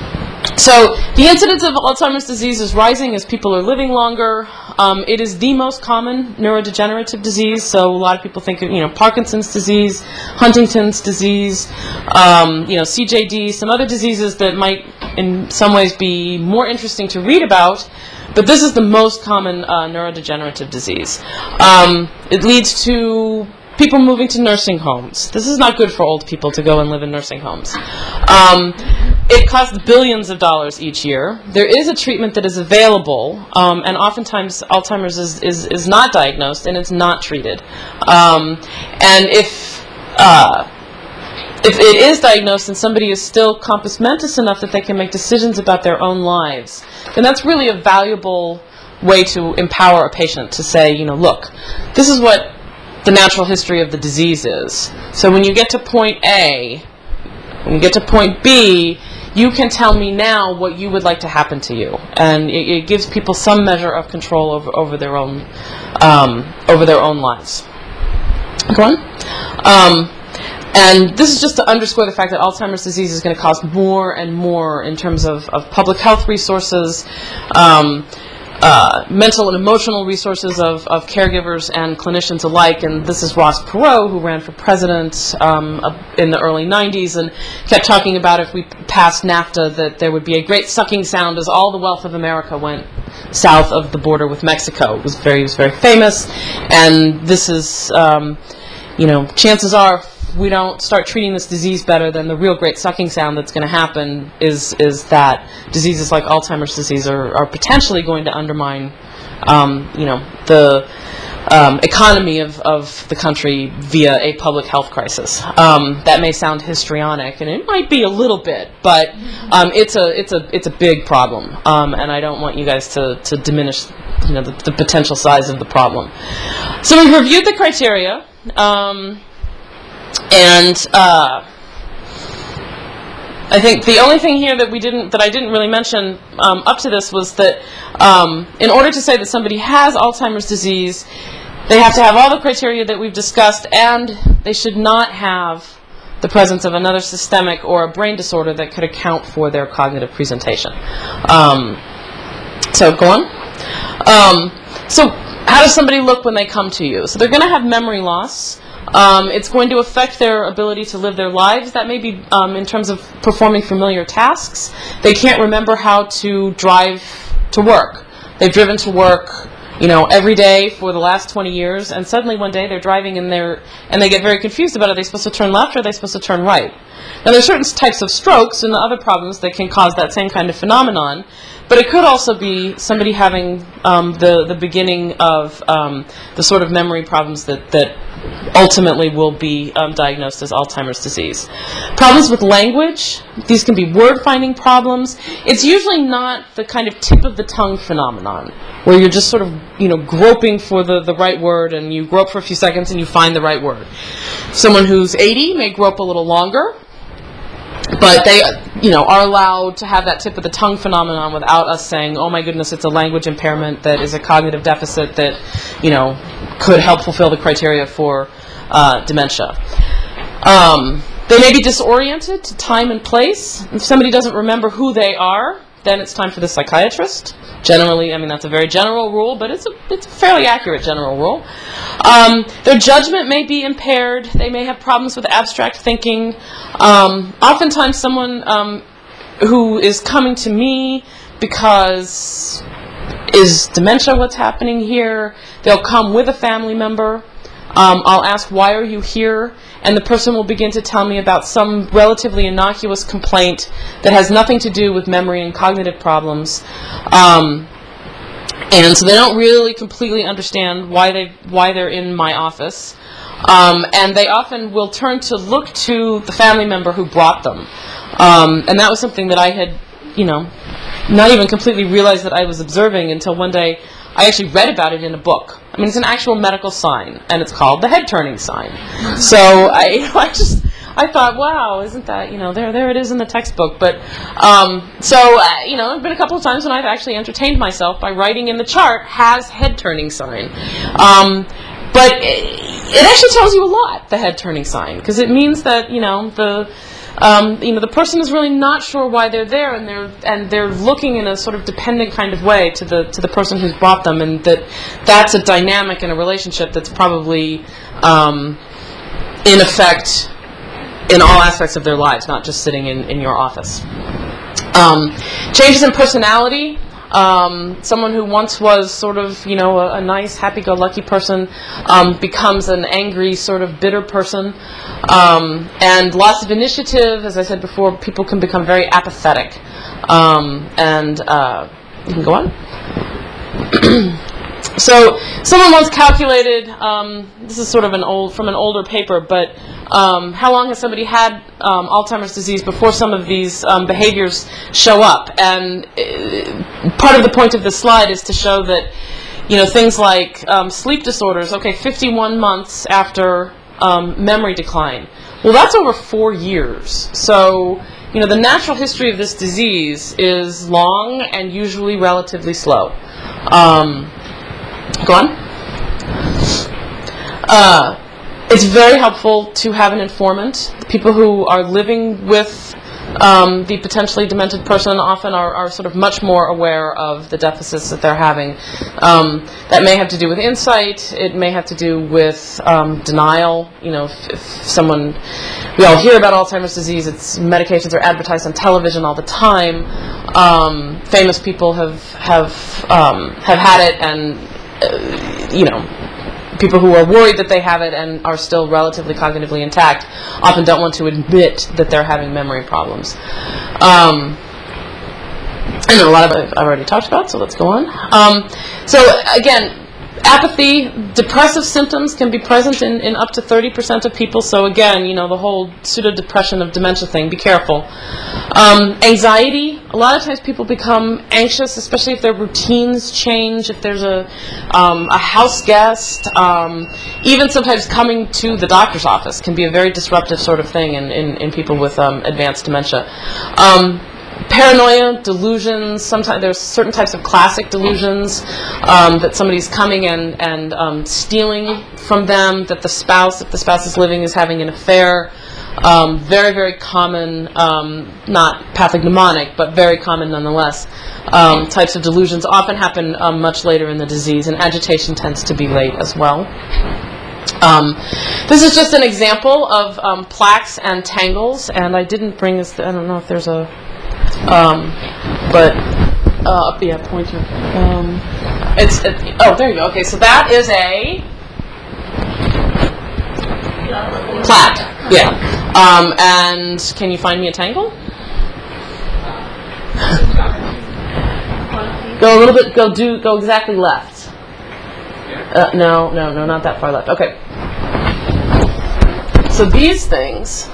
So the incidence of Alzheimer's disease is rising as people are living longer. Um, it is the most common neurodegenerative disease. So a lot of people think of, you know, Parkinson's disease, Huntington's disease, um, you know, C J D, some other diseases that might in some ways be more interesting to read about. But this is the most common uh, neurodegenerative disease. Um, it leads to people moving to nursing homes. This is not good for old people to go and live in nursing homes. Um, it costs billions of dollars each year. There is a treatment that is available, um, and oftentimes Alzheimer's is, is, is not diagnosed and it's not treated. Um, and if uh, if it is diagnosed and somebody is still compos mentis enough that they can make decisions about their own lives, then that's really a valuable way to empower a patient to say, you know, look, this is what the natural history of the disease is. So when you get to point A, when you get to point B, you can tell me now what you would like to happen to you, and it, it gives people some measure of control over, over their own um, over their own lives. Go on. Um, and this is just to underscore the fact that Alzheimer's disease is going to cost more and more in terms of, of public health resources, um, Uh, mental and emotional resources of, of caregivers and clinicians alike. And this is Ross Perot, who ran for president um, in the early nineties and kept talking about if we passed NAFTA that there would be a great sucking sound as all the wealth of America went south of the border with Mexico. It was very, it was very famous. And this is, um, you know, chances are if we don't start treating this disease better, then the real great sucking sound that's going to happen is is that diseases like Alzheimer's disease are, are potentially going to undermine, um, you know, the um, economy of, of the country via a public health crisis. Um, that may sound histrionic, and it might be a little bit, but um, it's a it's a it's a big problem, um, and I don't want you guys to to diminish, you know, the, the potential size of the problem. So we've reviewed the criteria. Um, And uh, I think the only thing here that we didn't, that I didn't really mention um, up to this was that um, in order to say that somebody has Alzheimer's disease, they have to have all the criteria that we've discussed, and they should not have the presence of another systemic or a brain disorder that could account for their cognitive presentation. Um, so go on. Um, so how does somebody look when they come to you? So they're going to have memory loss. Um, it's going to affect their ability to live their lives. That may be um, in terms of performing familiar tasks. They can't remember how to drive to work. They've driven to work, you know, every day for the last twenty years, and suddenly one day they're driving and they're and they get very confused about, are they supposed to turn left or are they supposed to turn right? Now, there's certain types of strokes and other problems that can cause that same kind of phenomenon, but it could also be somebody having um, the the beginning of um, the sort of memory problems that that ultimately will be um, diagnosed as Alzheimer's disease. Problems with language, these can be word-finding problems. It's usually not the kind of tip-of-the-tongue phenomenon, where you're just sort of, you know, groping for the, the right word, and you grope for a few seconds and you find the right word. Someone who's eighty may grope a little longer, but they, you know, are allowed to have that tip-of-the-tongue phenomenon without us saying, oh my goodness, it's a language impairment that is a cognitive deficit that, you know, could help fulfill the criteria for uh, dementia. Um, they may be disoriented to time and place. If somebody doesn't remember who they are, then it's time for the psychiatrist. Generally, I mean, that's a very general rule, but it's a, it's a fairly accurate general rule. Um, their judgment may be impaired. They may have problems with abstract thinking. Um, oftentimes someone um, who is coming to me because is dementia what's happening here? They'll come with a family member. Um, I'll ask, why are you here? And the person will begin to tell me about some relatively innocuous complaint that has nothing to do with memory and cognitive problems. Um, and so they don't really completely understand why they why they're in my office. Um, and they often will turn to look to the family member who brought them. Um, and that was something that I had, you know, not even completely realized that I was observing until one day I actually read about it in a book. I mean, it's an actual medical sign, and it's called the head-turning sign. So I, you know, I just, I thought, wow, isn't that, you know, there, there it is in the textbook. But um, so, uh, you know, there've been a couple of times when I've actually entertained myself by writing in the chart has head-turning sign. Um, but it, it actually tells you a lot, the head-turning sign, because it means that, you know, the Um, you know, the person is really not sure why they're there, and they're and they're looking in a sort of dependent kind of way to the to the person who's brought them, and that that's a dynamic in a relationship that's probably um, in effect in all aspects of their lives, not just sitting in, in your office. Um, changes in personality. Um, someone who once was sort of, you know, a, a nice, happy-go-lucky person um, becomes an angry, sort of bitter person. Um, and loss of initiative, as I said before, people can become very apathetic. Um, and uh, you can go on. So someone once calculated, um, this is sort of an old from an older paper, but um, how long has somebody had um, Alzheimer's disease before some of these um, behaviors show up? And uh, part of the point of this slide is to show that, you know, things like um, sleep disorders, okay, fifty-one months after um, memory decline. Well, that's over four years. So, you know, the natural history of this disease is long and usually relatively slow. Um, Go on. Uh, it's very helpful to have an informant. People who are living with um, the potentially demented person often are, are sort of much more aware of the deficits that they're having. Um, that may have to do with insight. It may have to do with um, denial. You know, if, if someone, we all hear about Alzheimer's disease. Its medications are advertised on television all the time. Um, famous people have have um, have had it, and uh, you know, people who are worried that they have it and are still relatively cognitively intact often don't want to admit that they're having memory problems. Um, and a lot of it I've already talked about, so let's go on. Um, so again, apathy, depressive symptoms can be present in, in up to thirty percent of people. So again, you know, the whole pseudo-depression of dementia thing, be careful. Um, anxiety, a lot of times people become anxious, especially if their routines change, if there's a, um, a house guest. Um, even sometimes coming to the doctor's office can be a very disruptive sort of thing in, in, in people with um, advanced dementia. Um, Paranoia, delusions, sometimes there's certain types of classic delusions um, that somebody's coming and, and um, stealing from them, that the spouse, if the spouse is living, is having an affair. Um, very, very common, um, not pathognomonic, but very common nonetheless. Um, types of delusions often happen um, much later in the disease, and agitation tends to be late as well. Um, this is just an example of um, plaques and tangles, and I didn't bring this, I don't know if there's a Um, but, uh, yeah, pointer. Um, it's, it, oh, there you go. Okay, so that is a plaque. Yeah. Um, and can you find me a tangle? Go a little bit, go do, go exactly left. Uh, no, no, no, not that far left. Okay. So these things,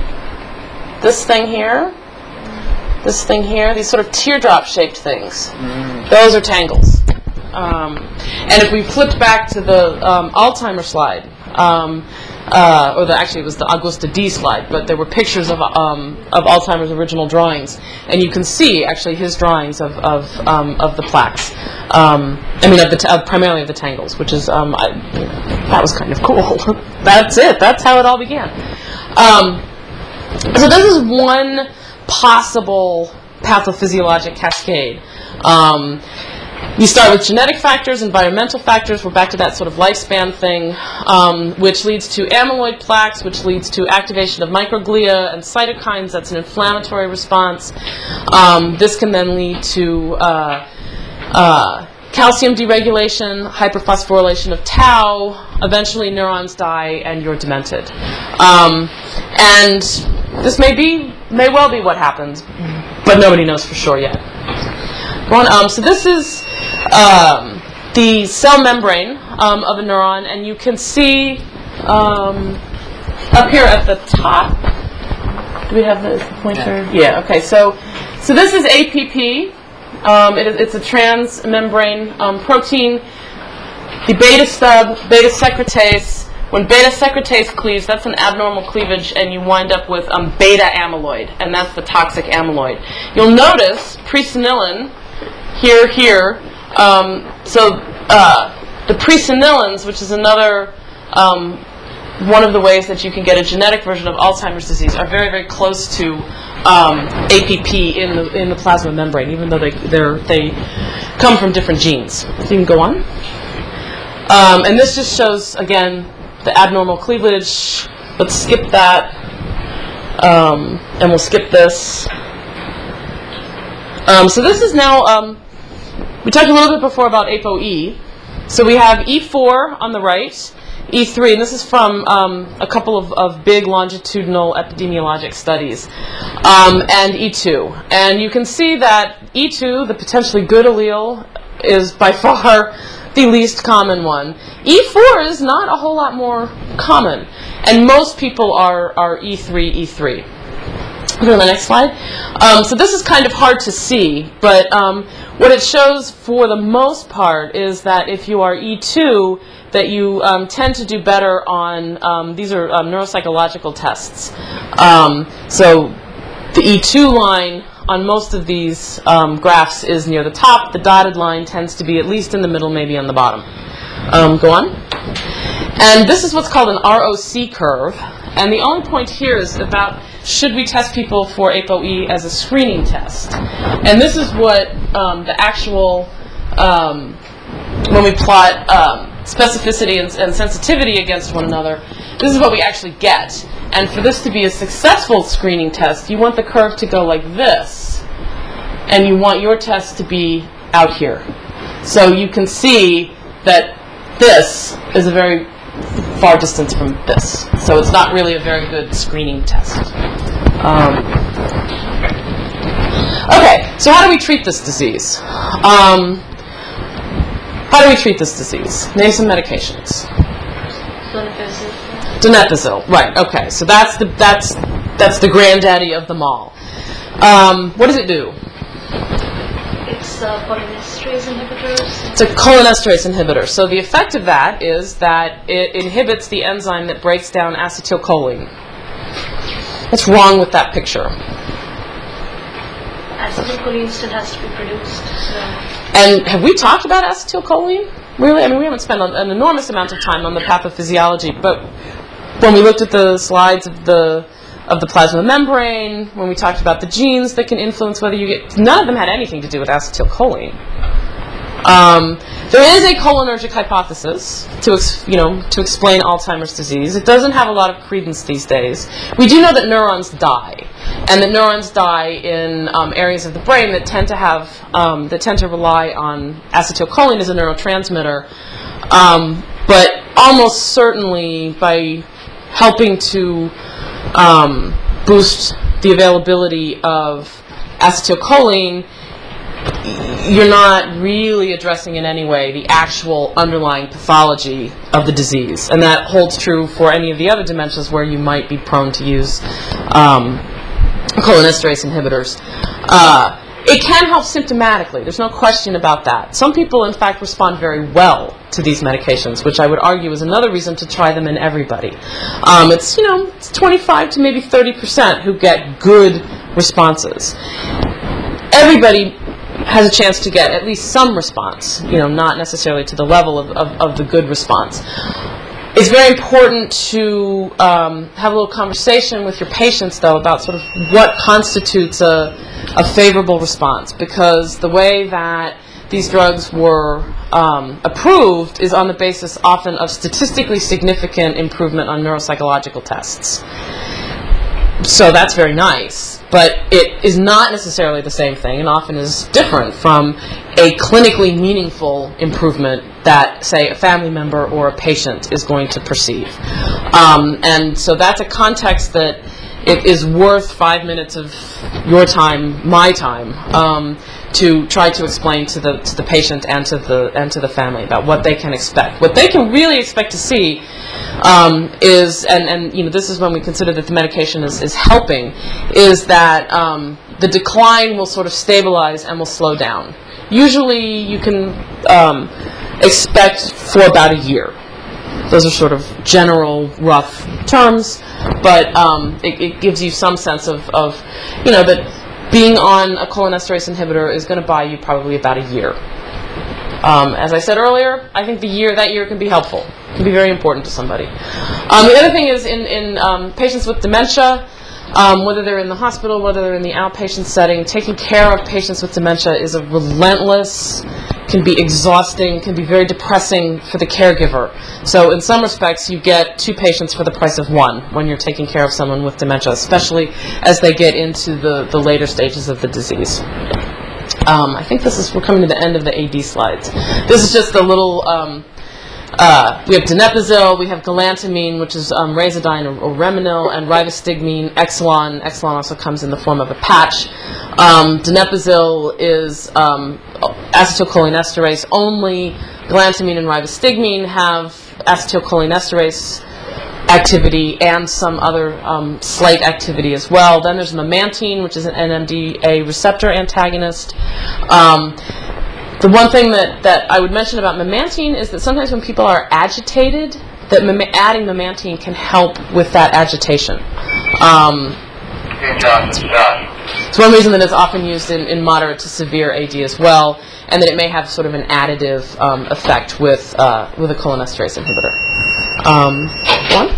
this thing here, this thing here, these sort of teardrop-shaped things, mm. those are tangles. Um, and if we flipped back to the um, Alzheimer's slide, um, uh, or the, actually it was the Augusta D slide, but there were pictures of um, of Alzheimer's original drawings, and you can see actually his drawings of of um, of the plaques. Um, I mean, of the t- of primarily of the tangles, which is um, I, you know, that was kind of cool. That's it. That's how it all began. Um, so this is one possible pathophysiologic cascade. Um, you start with genetic factors, environmental factors. We're back to that sort of lifespan thing, um, which leads to amyloid plaques, which leads to activation of microglia and cytokines. That's an inflammatory response. Um, this can then lead to uh, uh, calcium deregulation, hyperphosphorylation of tau. Eventually, neurons die, and you're demented. Um, and this may be, may well be what happens, but nobody knows for sure yet. One, um, so this is um, the cell membrane um, of a neuron, and you can see um, up here at the top. Do we have the pointer? Yeah. yeah okay. So, so this is A P P. Um, it is, it's a transmembrane um, protein. The beta stub, beta secretase. When beta secretase cleaves, that's an abnormal cleavage, and you wind up with um, beta amyloid, and that's the toxic amyloid. You'll notice presenilin here, here. Um, so uh, the presenilins, which is another um, one of the ways that you can get a genetic version of Alzheimer's disease, are very, very close to um, A P P in the in the plasma membrane, even though they they're, they come from different genes. So you can go on. Um, and this just shows, again, the abnormal cleavage. Let's skip that. Um, and we'll skip this. Um, so this is now, um, we talked a little bit before about ApoE. So we have E four on the right, E three, and this is from um, a couple of, of big longitudinal epidemiologic studies, um, and E two. And you can see that E two, the potentially good allele, is by far the least common one. E four is not a whole lot more common, and most people are, are E three, E three. Go to the next slide. Um, so this is kind of hard to see, but um, what it shows for the most part is that if you are E two, that you um, tend to do better on, um, these are um, neuropsychological tests. Um, so the E two line on most of these um, graphs is near the top. The dotted line tends to be at least in the middle, maybe on the bottom. Um, go on. And this is what's called an R O C curve. And the only point here is about, should we test people for ApoE as a screening test? And this is what um, the actual, um, when we plot um, specificity and, and sensitivity against one another, this is what we actually get. And for this to be a successful screening test, you want the curve to go like this, and you want your test to be out here. So you can see that this is a very far distance from this. So it's not really a very good screening test. Um, okay, so how do we treat this disease? Um, How do we treat this disease? Name some medications. Donepezil. Donepezil, right? Okay, so that's the that's that's the granddaddy of them all. Um, what does it do? It's uh, cholinesterase inhibitors. It's a cholinesterase inhibitor. So the effect of that is that it inhibits the enzyme that breaks down acetylcholine. What's wrong with that picture? Acetylcholine still has to be produced. So. And have we talked about acetylcholine? Really? I mean, we haven't spent an enormous amount of time on the pathophysiology, but when we looked at the slides of the of the plasma membrane, when we talked about the genes that can influence whether you get, none of them had anything to do with acetylcholine. Um, there is a cholinergic hypothesis to, ex, you know, to explain Alzheimer's disease. It doesn't have a lot of credence these days. We do know that neurons die, and that neurons die in um, areas of the brain that tend to have, um, that tend to rely on acetylcholine as a neurotransmitter. Um, but almost certainly by helping to um, boost the availability of acetylcholine, you're not really addressing in any way the actual underlying pathology of the disease. And that holds true for any of the other dementias where you might be prone to use um, cholinesterase inhibitors. Uh, it can help symptomatically. There's no question about that. Some people, in fact, respond very well to these medications, which I would argue is another reason to try them in everybody. Um, it's, you know, it's twenty-five to maybe thirty percent who get good responses. Everybody has a chance to get at least some response, you know, not necessarily to the level of, of, of the good response. It's very important to um, have a little conversation with your patients, though, about sort of what constitutes a, a favorable response, because the way that these drugs were um, approved is on the basis often of statistically significant improvement on neuropsychological tests. So that's very nice, but it is not necessarily the same thing and often is different from a clinically meaningful improvement that, say, a family member or a patient is going to perceive. Um, and so that's a context that it is worth five minutes of your time, my time, um, to try to explain to the to the patient and to the and to the family about what they can expect. What they can really expect to see um, is, and, and you know, this is when we consider that the medication is, is helping, is that um, the decline will sort of stabilize and will slow down. Usually you can um, expect for about a year. Those are sort of general, rough terms, but um, it, it gives you some sense of, of, you know, that being on a cholinesterase inhibitor is going to buy you probably about a year. Um, as I said earlier, I think the year that year can be helpful. It can be very important to somebody. Um, the other thing is in, in um, patients with dementia, um, whether they're in the hospital, whether they're in the outpatient setting, taking care of patients with dementia is a relentless, can be exhausting, can be very depressing for the caregiver. So in some respects, you get two patients for the price of one when you're taking care of someone with dementia, especially as they get into the, the later stages of the disease. Um, I think this is, we're coming to the end of the A D slides. This is just a little, um, uh, we have donepezil, we have galantamine, which is um, Razodine or, or Remenil, and rivastigmine, Exelon. Exelon also comes in the form of a patch. Um, donepezil is um, acetylcholinesterase only. Galantamine and rivastigmine have acetylcholinesterase activity and some other um, slight activity as well. Then there's memantine, which is an N M D A receptor antagonist. Um, the one thing that, that I would mention about memantine is that sometimes when people are agitated, that mem- adding memantine can help with that agitation. Um, it's one reason that it's often used in, in moderate to severe A D as well, and that it may have sort of an additive um, effect with uh, with a cholinesterase inhibitor. Um, one.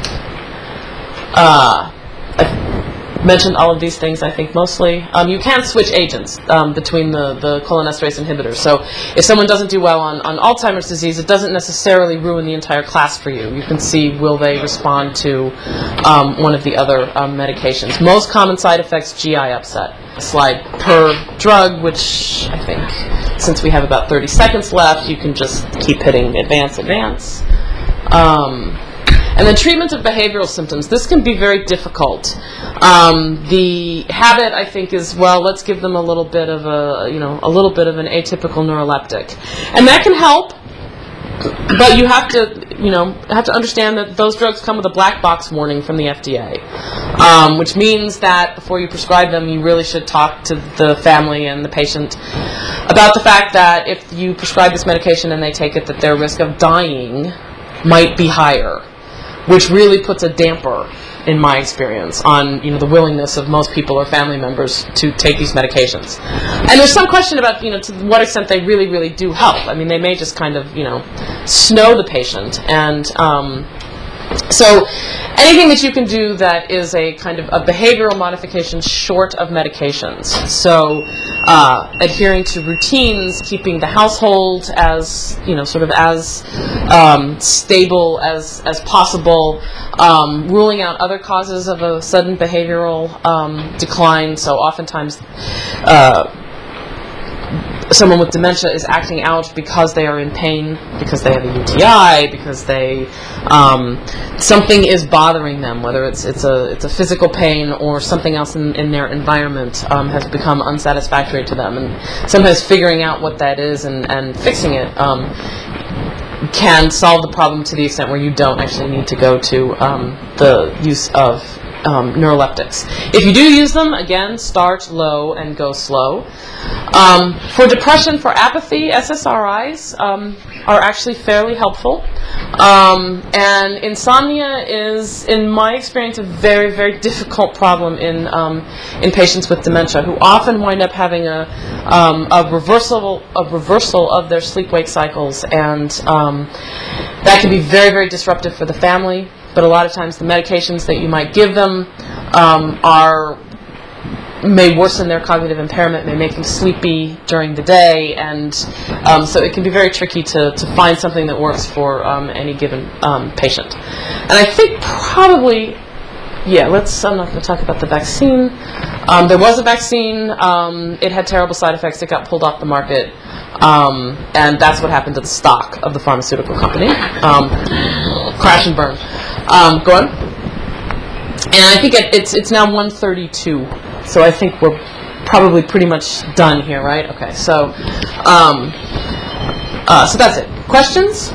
Uh, I've mentioned all of these things, I think, mostly. Um, you can switch agents um, between the, the cholinesterase inhibitors. So if someone doesn't do well on, on Alzheimer's disease, it doesn't necessarily ruin the entire class for you. You can see, will they respond to um, one of the other um, medications. Most common side effects, G I upset. Slide per drug, which I think, since we have about thirty seconds left, you can just keep hitting advance, advance. Um, And then treatment of behavioral symptoms. This can be very difficult. Um, the habit, I think, is, well, let's give them a little bit of a, you know, a little bit of an atypical neuroleptic. And that can help, but you have to, you know, have to understand that those drugs come with a black box warning from the F D A, um, which means that before you prescribe them, you really should talk to the family and the patient about the fact that if you prescribe this medication and they take it, that their risk of dying might be higher, which really puts a damper, in my experience, on, you know, the willingness of most people or family members to take these medications. And there's some question about, you know, to what extent they really, really do help. I mean, they may just kind of, you know, snow the patient. And um, so anything that you can do that is a kind of a behavioral modification short of medications. So uh, adhering to routines, keeping the household as, you know, sort of as um, stable as, as possible, um, ruling out other causes of a sudden behavioral um, decline. So oftentimes uh, someone with dementia is acting out because they are in pain, because they have a U T I, because they um, something is bothering them, whether it's it's a it's a physical pain or something else in, in their environment um, has become unsatisfactory to them, and sometimes figuring out what that is and, and fixing it um, can solve the problem to the extent where you don't actually need to go to um, the use of Um, neuroleptics. If you do use them, again, start low and go slow. Um, for depression, for apathy, S S R Is um, are actually fairly helpful. Um, and insomnia is, in my experience, a very, very difficult problem in um, in patients with dementia, who often wind up having a um, a reversal a reversal of their sleep-wake cycles, and um, that can be very, very disruptive for the family. But a lot of times the medications that you might give them um, are may worsen their cognitive impairment, may make them sleepy during the day, and um, so it can be very tricky to, to find something that works for um, any given um, patient. And I think probably, yeah, let's, I'm not going to talk about the vaccine. Um, there was a vaccine. Um, it had terrible side effects. It got pulled off the market. Um, and that's what happened to the stock of the pharmaceutical company. Um, crash and burn. Um, go on. And I think it, it's it's now one thirty-two, so I think we're probably pretty much done here, right? Okay, so um, uh, so that's it. Questions?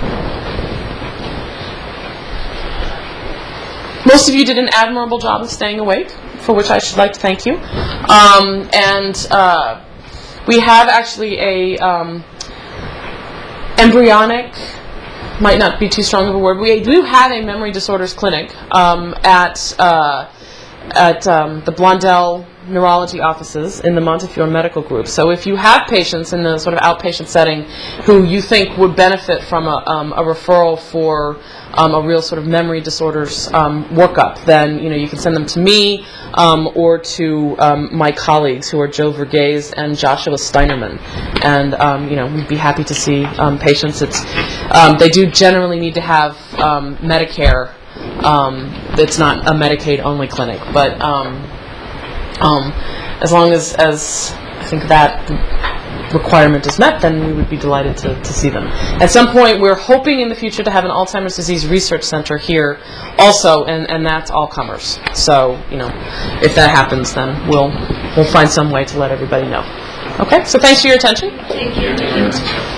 Most of you did an admirable job of staying awake, for which I should like to thank you. Um, and uh, we have actually a um, embryonic, might not be too strong of a word. We do have a memory disorders clinic um, at uh, at um, the Blondell neurology offices in the Montefiore Medical Group. So if you have patients in the sort of outpatient setting who you think would benefit from a, um, a referral for um, a real sort of memory disorders um, workup, then you know you can send them to me um, or to um, my colleagues, who are Joe Verghese and Joshua Steinerman, and um, you know we'd be happy to see um, patients. It's um, they do generally need to have um, Medicare. Um, it's not a Medicaid-only clinic, but um, um, as long as, as I think that requirement is met, then we would be delighted to, to see them. At some point, we're hoping in the future to have an Alzheimer's disease research center here also, and, and that's all comers. So, you know, if that happens, then we'll we'll find some way to let everybody know. Okay, so thanks for your attention. Thank you.